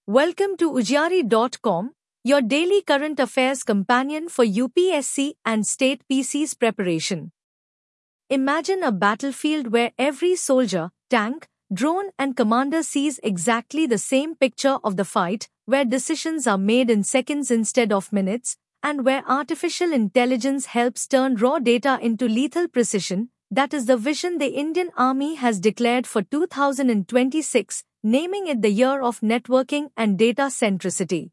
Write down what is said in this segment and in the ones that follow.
Welcome to Ujjari.com, your daily current affairs companion for UPSC and state PC's preparation. Imagine a battlefield where every soldier, tank, drone and commander sees exactly the same picture of the fight, where decisions are made in seconds instead of minutes, and where artificial intelligence helps turn raw data into lethal precision. That is the vision the Indian Army has declared for 2026, naming it the year of networking and data centricity.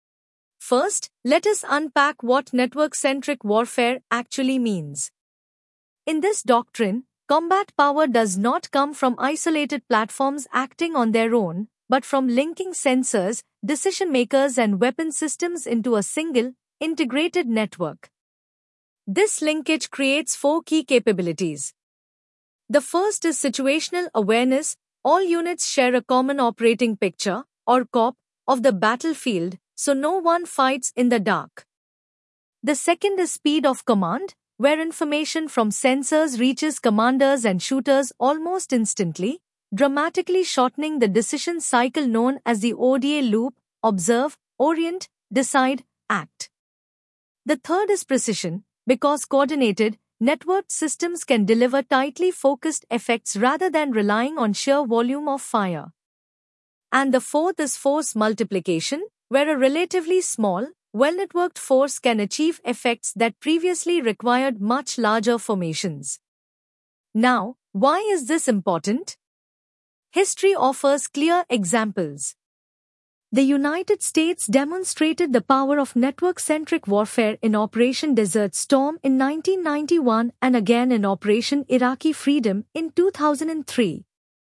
First, let us unpack what network-centric warfare actually means. In this doctrine, combat power does not come from isolated platforms acting on their own, but from linking sensors, decision-makers and weapon systems into a single, integrated network. This linkage creates four key capabilities. The first is situational awareness. All units share a common operating picture, or COP, of the battlefield, so no one fights in the dark. The second is speed of command, where information from sensors reaches commanders and shooters almost instantly, dramatically shortening the decision cycle known as the ODA loop: observe, orient, decide, act. The third is precision, because coordinated, networked systems can deliver tightly focused effects rather than relying on sheer volume of fire. And the fourth is force multiplication, where a relatively small, well-networked force can achieve effects that previously required much larger formations. Now, why is this important? History offers clear examples. The United States demonstrated the power of network-centric warfare in Operation Desert Storm in 1991 and again in Operation Iraqi Freedom in 2003.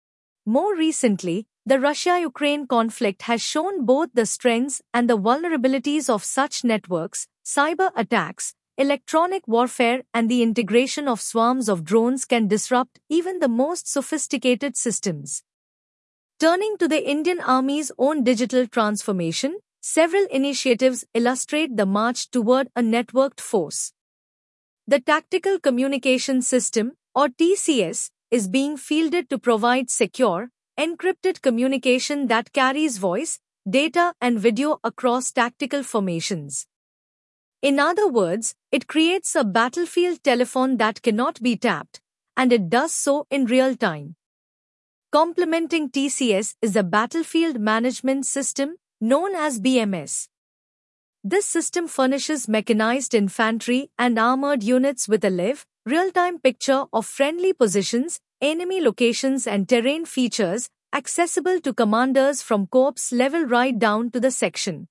More recently, the Russia-Ukraine conflict has shown both the strengths and the vulnerabilities of such networks: cyber attacks, electronic warfare, and the integration of swarms of drones can disrupt even the most sophisticated systems. Turning to the Indian Army's own digital transformation, several initiatives illustrate the march toward a networked force. The Tactical Communication System, or TCS, is being fielded to provide secure, encrypted communication that carries voice, data, and video across tactical formations. In other words, it creates a battlefield telephone that cannot be tapped, and it does so in real time. Complementing TCS is the Battlefield Management System, known as BMS. This system furnishes mechanized infantry and armored units with a live, real-time picture of friendly positions, enemy locations and terrain features, accessible to commanders from corps level right down to the section.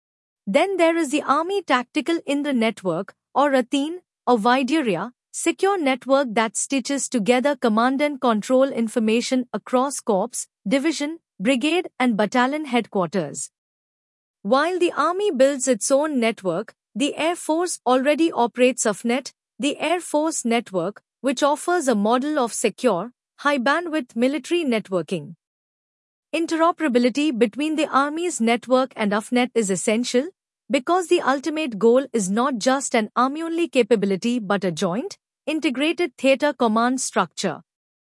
Then there is the Army Tactical Indra Network, or Athene, a wide area, secure network that stitches together command and control information across corps, division, brigade and battalion headquarters. While the Army builds its own network, the Air Force already operates AFNet, the Air Force Network, which offers a model of secure, high-bandwidth military networking. Interoperability between the Army's network and AFNet is essential, because the ultimate goal is not just an Army-only capability but a joint, integrated theater command structure.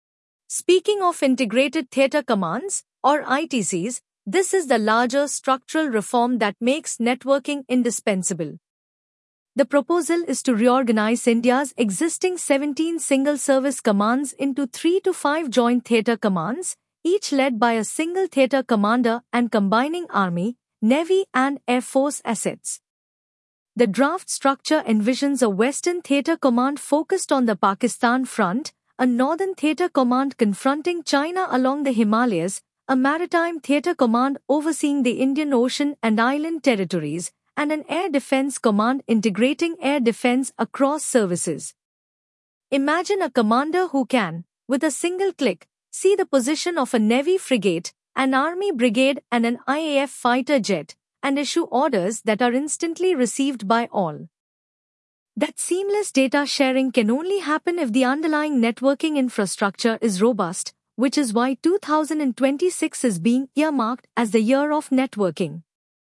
Speaking of integrated theater commands, or ITCs, this is the larger structural reform that makes networking indispensable. The proposal is to reorganize India's existing 17 single-service commands into 3 to 5 joint theater commands, each led by a single theater commander and combining Army, Navy and Air Force assets. The draft structure envisions a Western Theater Command focused on the Pakistan front, a Northern Theater Command confronting China along the Himalayas, a Maritime Theater Command overseeing the Indian Ocean and island territories, and an Air Defense Command integrating air defense across services. Imagine a commander who can, with a single click, see the position of a Navy frigate, an Army brigade and an IAF fighter jet, and issue orders that are instantly received by all. That seamless data sharing can only happen if the underlying networking infrastructure is robust, which is why 2026 is being earmarked as the year of networking.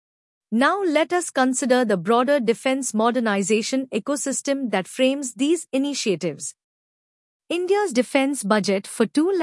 Now let us consider the broader defense modernization ecosystem that frames these initiatives. India's defence budget for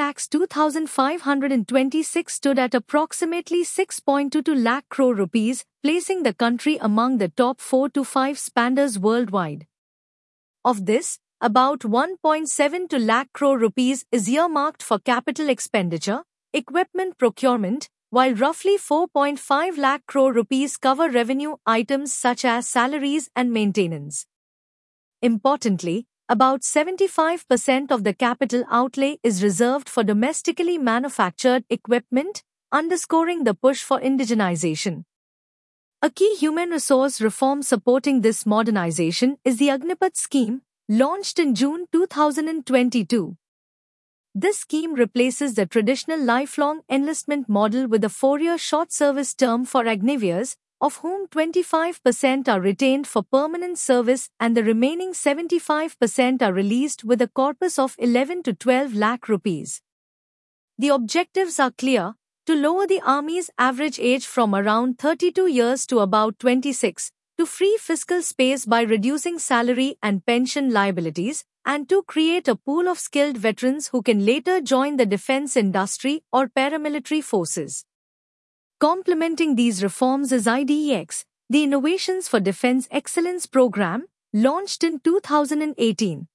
2,02,526 stood at approximately 6.22 lakh crore rupees, placing the country among the top 4 to 5 spenders worldwide. Of this, about 1.72 lakh crore rupees is earmarked for capital expenditure, equipment procurement, while roughly 4.5 lakh crore rupees cover revenue items such as salaries and maintenance. Importantly, about 75% of the capital outlay is reserved for domestically manufactured equipment, underscoring the push for indigenization. A key human resource reform supporting this modernization is the Agnipath scheme, launched in June 2022. This scheme replaces the traditional lifelong enlistment model with a 4-year short service term for Agniveers, of whom 25% are retained for permanent service and the remaining 75% are released with a corpus of 11 to 12 lakh rupees. The objectives are clear: to lower the Army's average age from around 32 years to about 26, to free fiscal space by reducing salary and pension liabilities, and to create a pool of skilled veterans who can later join the defense industry or paramilitary forces. Complementing these reforms is IDEX, the Innovations for Defense Excellence Program, launched in 2018.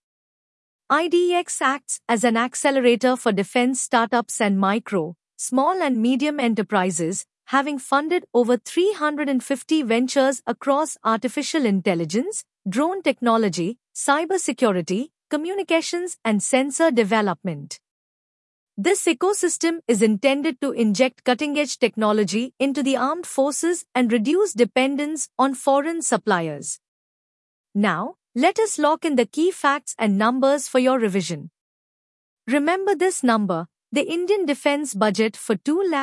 IDEX acts as an accelerator for defense startups and micro, small and medium enterprises, having funded over 350 ventures across artificial intelligence, drone technology, cybersecurity, communications, and sensor development. This ecosystem is intended to inject cutting-edge technology into the armed forces and reduce dependence on foreign suppliers. Now, let us lock in the key facts and numbers for your revision. Remember this number: the Indian defense budget for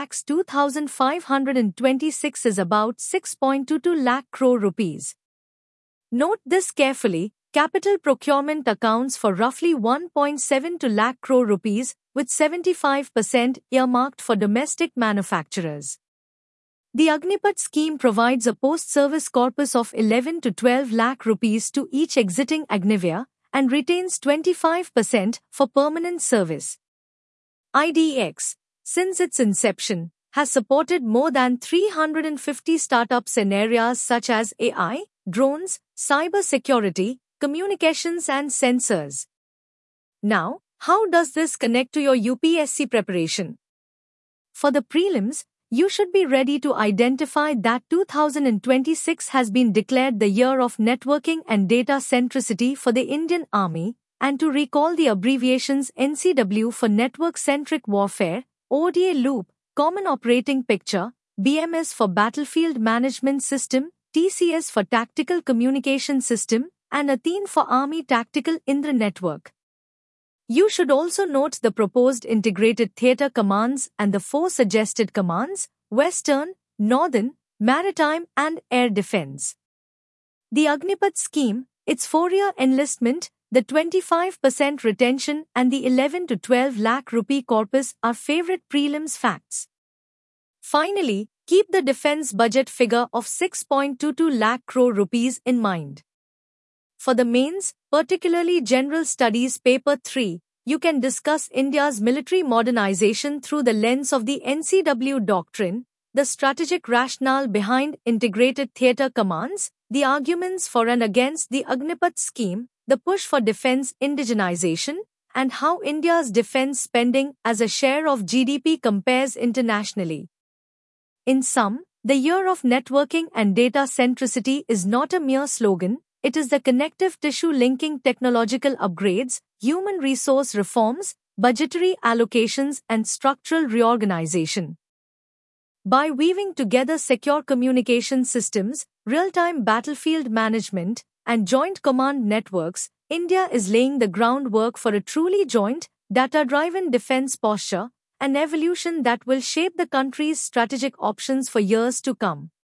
2,02,526 is about 6.22 lakh crore rupees. Note this carefully: capital procurement accounts for roughly 1.72 lakh crore rupees, with 75% earmarked for domestic manufacturers. The Agnipath scheme provides a post-service corpus of 11 to 12 lakh rupees to each exiting Agniveer and retains 25% for permanent service. IDEX, since its inception, has supported more than 350 startups in areas such as AI, drones, cybersecurity, communications and sensors. Now, how does this connect to your UPSC preparation? For the prelims, you should be ready to identify that 2026 has been declared the year of networking and data centricity for the Indian Army, and to recall the abbreviations NCW for Network-Centric Warfare, ODA Loop, Common Operating Picture, BMS for Battlefield Management System, TCS for Tactical Communication System, and Athene for Army Tactical Indra Network. You should also note the proposed integrated theatre commands and the 4 suggested commands: Western, Northern, Maritime and Air Defence. The Agnipath scheme, its 4-year enlistment, the 25% retention and the 11 to 12 lakh rupee corpus are favorite prelims facts. Finally, keep the defence budget figure of 6.22 lakh crore rupees in mind. For the mains, particularly General Studies Paper 3, you can discuss India's military modernization through the lens of the NCW doctrine, the strategic rationale behind integrated theatre commands, the arguments for and against the Agnipath scheme, the push for defense indigenization, and how India's defense spending as a share of GDP compares internationally. In sum, the year of networking and data centricity is not a mere slogan. It is the connective tissue linking technological upgrades, human resource reforms, budgetary allocations, and structural reorganization. By weaving together secure communication systems, real-time battlefield management, and joint command networks, India is laying the groundwork for a truly joint, data-driven defense posture, an evolution that will shape the country's strategic options for years to come.